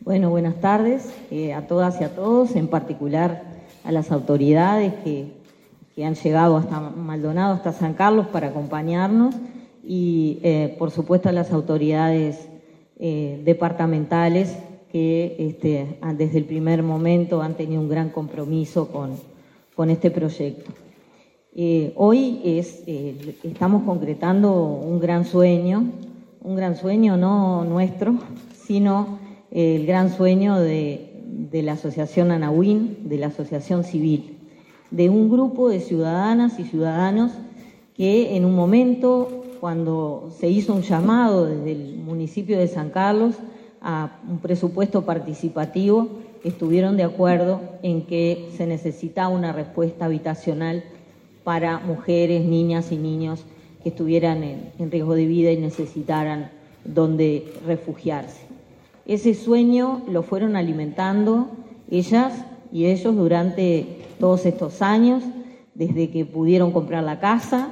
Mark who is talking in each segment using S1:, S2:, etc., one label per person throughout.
S1: Bueno, buenas tardes a todas y a todos, en particular a las autoridades que han llegado hasta Maldonado, hasta San Carlos para acompañarnos y, por supuesto, a las autoridades departamentales que desde el primer momento han tenido un gran compromiso con este proyecto. Hoy estamos concretando un gran sueño no nuestro, sino el gran sueño de la Asociación Anahuín, de la Asociación Civil, de un grupo de ciudadanas y ciudadanos que en un momento, cuando se hizo un llamado desde el municipio de San Carlos a un presupuesto participativo, estuvieron de acuerdo en que se necesitaba una respuesta habitacional para mujeres, niñas y niños que estuvieran en riesgo de vida y necesitaran donde refugiarse. Ese sueño lo fueron alimentando ellas y ellos durante todos estos años, desde que pudieron comprar la casa,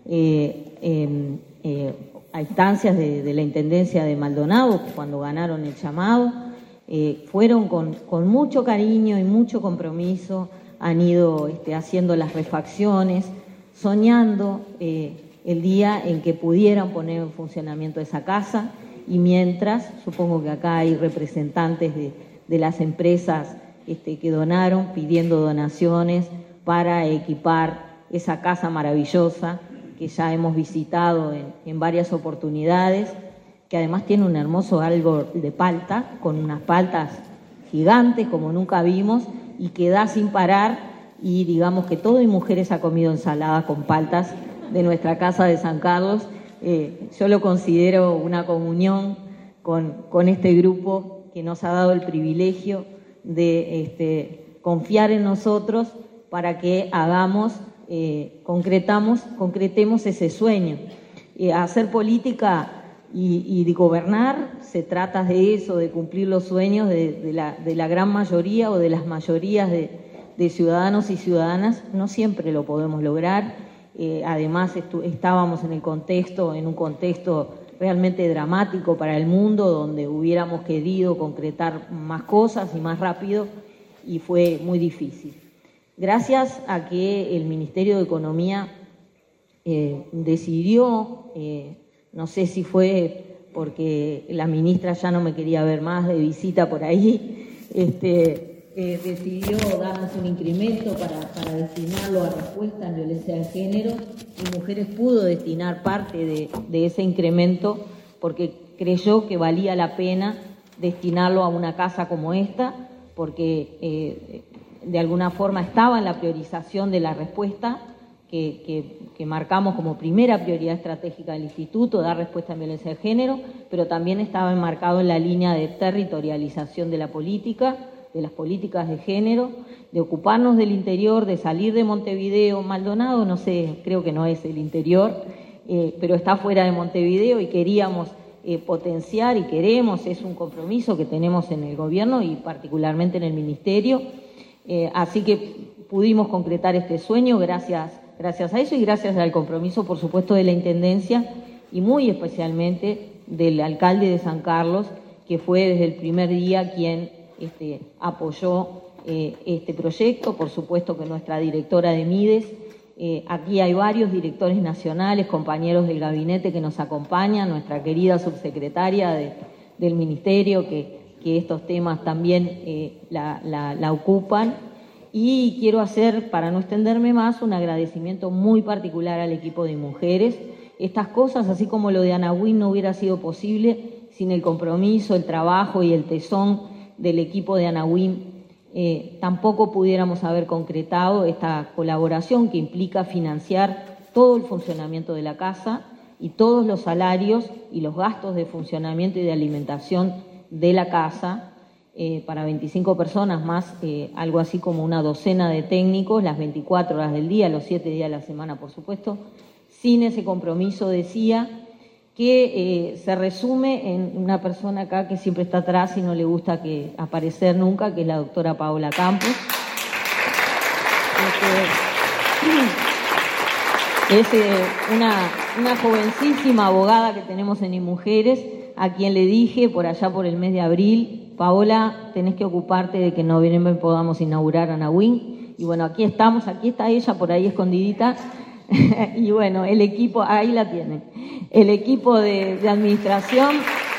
S1: a instancias de la Intendencia de Maldonado, cuando ganaron el llamado, fueron con mucho cariño y mucho compromiso, han ido haciendo las refacciones, soñando el día en que pudieran poner en funcionamiento esa casa. Y mientras, supongo que acá hay representantes de las empresas que donaron, pidiendo donaciones para equipar esa casa maravillosa que ya hemos visitado en varias oportunidades, que además tiene un hermoso árbol de palta, con unas paltas gigantes como nunca vimos, y que da sin parar, y digamos que todo y mujeres ha comido ensalada con paltas de nuestra casa de San Carlos. Yo lo considero una comunión con este grupo que nos ha dado el privilegio de confiar en nosotros para que concretemos ese sueño. Hacer política y de gobernar se trata de eso, de cumplir los sueños de la gran mayoría o de las mayorías de ciudadanos y ciudadanas. No siempre lo podemos lograr. Además estábamos en un contexto realmente dramático para el mundo, donde hubiéramos querido concretar más cosas y más rápido, y fue muy difícil. Gracias a que el Ministerio de Economía decidió, no sé si fue porque la ministra ya no me quería ver más de visita por ahí, decidió darnos un incremento para destinarlo a respuesta en violencia de género, y Mujeres pudo destinar parte de ese incremento porque creyó que valía la pena destinarlo a una casa como esta, porque de alguna forma estaba en la priorización de la respuesta que marcamos como primera prioridad estratégica del Instituto, dar respuesta en violencia de género, pero también estaba enmarcado en la línea de territorialización de la política, de las políticas de género, de ocuparnos del interior, de salir de Montevideo. Maldonado, no sé, creo que no es el interior, pero está fuera de Montevideo, y queríamos potenciar, y queremos, es un compromiso que tenemos en el gobierno y particularmente en el ministerio, así que pudimos concretar este sueño gracias a eso y gracias al compromiso, por supuesto, de la Intendencia y muy especialmente del alcalde de San Carlos, que fue desde el primer día quien apoyó este proyecto. Por supuesto que nuestra directora de Mides, aquí hay varios directores nacionales, compañeros del gabinete que nos acompañan, nuestra querida subsecretaria del Ministerio, que estos temas también la ocupan. Y quiero hacer, para no extenderme más, un agradecimiento muy particular al equipo de mujeres. Estas cosas, así como lo de Anahuín, no hubiera sido posible sin el compromiso, el trabajo y el tesón del equipo de Anahuín. Tampoco pudiéramos haber concretado esta colaboración que implica financiar todo el funcionamiento de la casa y todos los salarios y los gastos de funcionamiento y de alimentación de la casa para 25 personas más, algo así como una docena de técnicos, las 24 horas del día, los 7 días de la semana, por supuesto. Sin ese compromiso, decía, que se resume en una persona acá que siempre está atrás y no le gusta aparecer nunca, que es la doctora Paola Campos. Es una jovencísima abogada que tenemos en Mujeres, a quien le dije por allá por el mes de abril, Paola, tenés que ocuparte de que en noviembre podamos inaugurar Anawin. Y bueno, aquí estamos, aquí está ella por ahí escondidita. Y bueno, el equipo, ahí la tienen, el equipo de administración,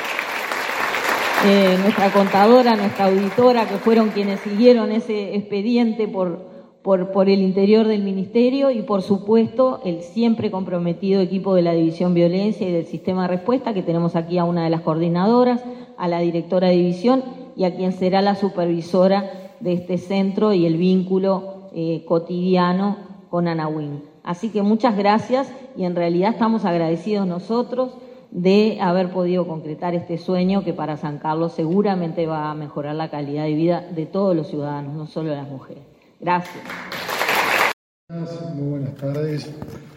S1: nuestra contadora, nuestra auditora, que fueron quienes siguieron ese expediente por el interior del Ministerio, y por supuesto el siempre comprometido equipo de la División Violencia y del Sistema de Respuesta, que tenemos aquí a una de las coordinadoras, a la directora de división y a quien será la supervisora de este centro y el vínculo cotidiano con Anawin. Así que muchas gracias, y en realidad estamos agradecidos nosotros de haber podido concretar este sueño que para San Carlos seguramente va a mejorar la calidad de vida de todos los ciudadanos, no solo de las mujeres. Gracias.
S2: Muy buenas tardes.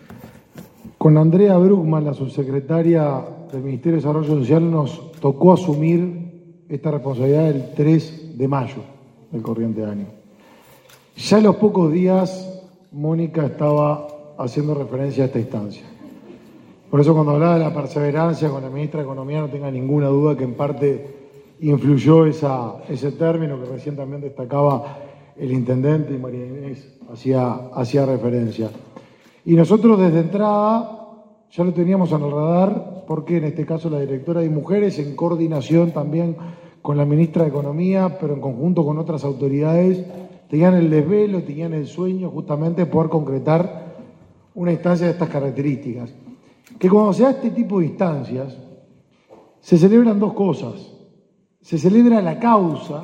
S2: Con Andrea Brugman, la subsecretaria del Ministerio de Desarrollo Social, nos tocó asumir esta responsabilidad el 3 de mayo del corriente año. Ya en los pocos días, Mónica estaba haciendo referencia a esta instancia. Por eso cuando hablaba de la perseverancia con la ministra de Economía, no tenga ninguna duda que en parte influyó ese término que recién también destacaba el intendente y María Inés hacía referencia. Y nosotros desde entrada ya lo teníamos en el radar, porque en este caso la directora de Mujeres, en coordinación también con la ministra de Economía, pero en conjunto con otras autoridades, tenían el desvelo, tenían el sueño justamente de poder concretar una instancia de estas características. Que cuando se da este tipo de instancias, se celebran dos cosas. Se celebra la causa,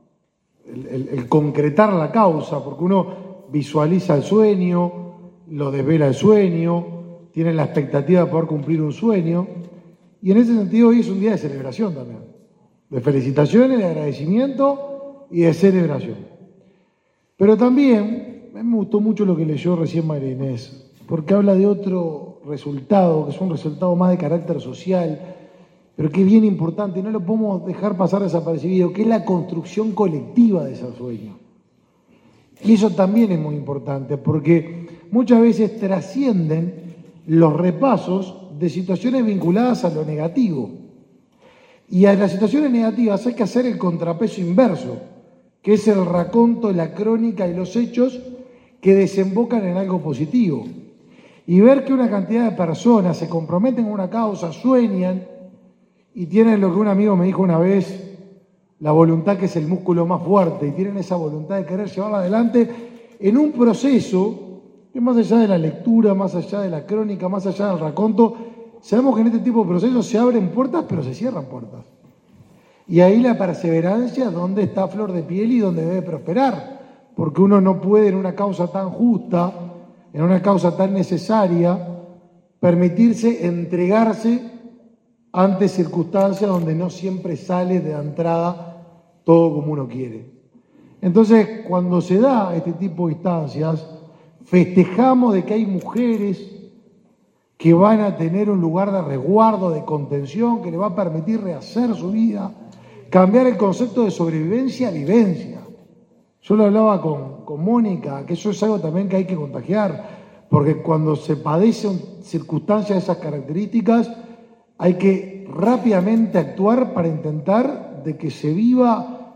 S2: el concretar la causa, porque uno visualiza el sueño, lo desvela el sueño, tiene la expectativa de poder cumplir un sueño, y en ese sentido hoy es un día de celebración también, de felicitaciones, de agradecimiento y de celebración. Pero también, me gustó mucho lo que leyó recién María Inés, porque habla de otro resultado, que es un resultado más de carácter social, pero que es bien importante, no lo podemos dejar pasar desapercibido, que es la construcción colectiva de ese sueño. Y eso también es muy importante, porque muchas veces trascienden los repasos de situaciones vinculadas a lo negativo. Y a las situaciones negativas hay que hacer el contrapeso inverso, que es el raconto, la crónica y los hechos que desembocan en algo positivo. Y ver que una cantidad de personas se comprometen con una causa, sueñan y tienen lo que un amigo me dijo una vez, la voluntad que es el músculo más fuerte, y tienen esa voluntad de querer llevarla adelante en un proceso que más allá de la lectura, más allá de la crónica, más allá del raconto, sabemos que en este tipo de procesos se abren puertas pero se cierran puertas. Y ahí la perseverancia donde está a flor de piel y donde debe prosperar, porque uno no puede en una causa tan justa, en una causa tan necesaria, permitirse entregarse ante circunstancias donde no siempre sale de entrada todo como uno quiere. Entonces, cuando se da este tipo de instancias, festejamos de que hay mujeres que van a tener un lugar de resguardo, de contención, que les va a permitir rehacer su vida, cambiar el concepto de sobrevivencia a vivencia. Yo lo hablaba con Mónica, que eso es algo también que hay que contagiar, porque cuando se padecen circunstancias de esas características, hay que rápidamente actuar para intentar de que se viva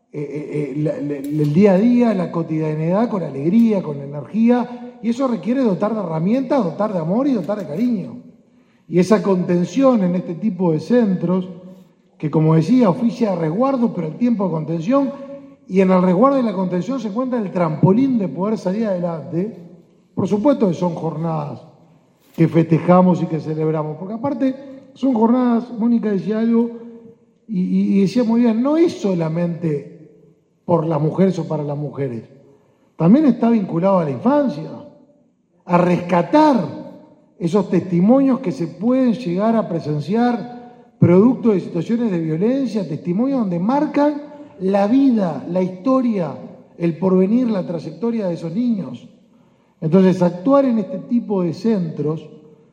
S2: el día a día, la cotidianidad con alegría, con energía, y eso requiere dotar de herramientas, dotar de amor y dotar de cariño. Y esa contención en este tipo de centros, que como decía, oficia de resguardo, pero el tiempo de contención, y en el resguardo y la contención se encuentra el trampolín de poder salir adelante. Por supuesto que son jornadas que festejamos y que celebramos, porque aparte son jornadas, Mónica decía algo, y decía muy bien, no es solamente por las mujeres o para las mujeres, también está vinculado a la infancia, a rescatar esos testimonios que se pueden llegar a presenciar producto de situaciones de violencia, testimonios donde marcan la vida, la historia, el porvenir, la trayectoria de esos niños. Entonces, actuar en este tipo de centros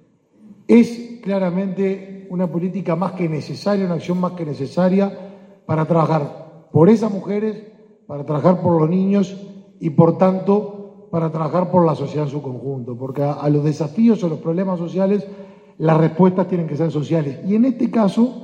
S2: es claramente una política más que necesaria, una acción más que necesaria para trabajar por esas mujeres, para trabajar por los niños y, por tanto, para trabajar por la sociedad en su conjunto, porque a los desafíos o los problemas sociales las respuestas tienen que ser sociales. Y en este caso,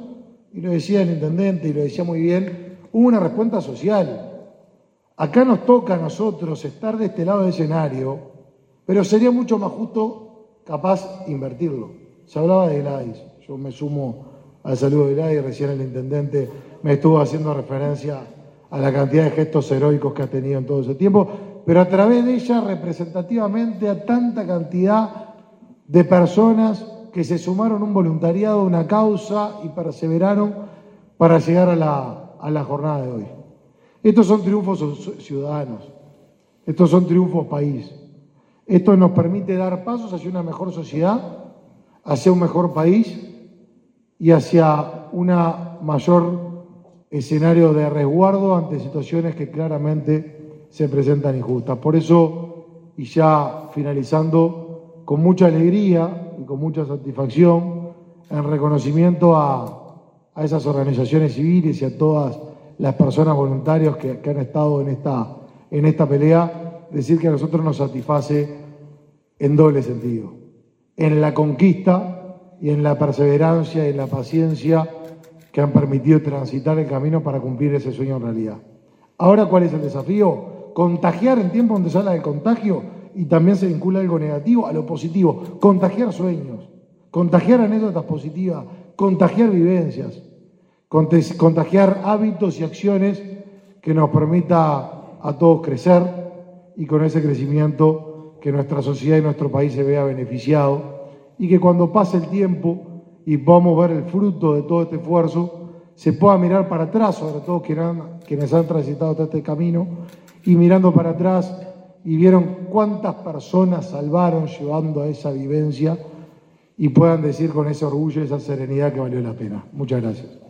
S2: y lo decía el intendente y lo decía muy bien, hubo una respuesta social. Acá nos toca a nosotros estar de este lado del escenario, pero sería mucho más justo, capaz, invertirlo. Se hablaba de Gladys, yo me sumo al saludo de Gladys, recién el intendente me estuvo haciendo referencia a la cantidad de gestos heroicos que ha tenido en todo ese tiempo, pero a través de ella representativamente a tanta cantidad de personas que se sumaron a un voluntariado, a una causa y perseveraron para llegar a la jornada de hoy. Estos son triunfos ciudadanos, estos son triunfos país. Esto nos permite dar pasos hacia una mejor sociedad, hacia un mejor país y hacia un mayor escenario de resguardo ante situaciones que claramente se presentan injustas. Por eso, y ya finalizando, con mucha alegría y con mucha satisfacción, en reconocimiento a esas organizaciones civiles y a todas las personas voluntarias que han estado en esta pelea, decir que a nosotros nos satisface en doble sentido, en la conquista y en la perseverancia y en la paciencia que han permitido transitar el camino para cumplir ese sueño en realidad. Ahora, ¿cuál es el desafío? Contagiar en tiempos donde se habla del contagio y también se vincula algo negativo a lo positivo. Contagiar sueños, contagiar anécdotas positivas, contagiar vivencias, contagiar hábitos y acciones que nos permita a todos crecer y con ese crecimiento que nuestra sociedad y nuestro país se vea beneficiado y que cuando pase el tiempo y podamos ver el fruto de todo este esfuerzo, se pueda mirar para atrás, sobre todo quienes han transitado todo este camino, y mirando para atrás y vieron cuántas personas salvaron llevando a esa vivencia y puedan decir con ese orgullo y esa serenidad que valió la pena. Muchas gracias.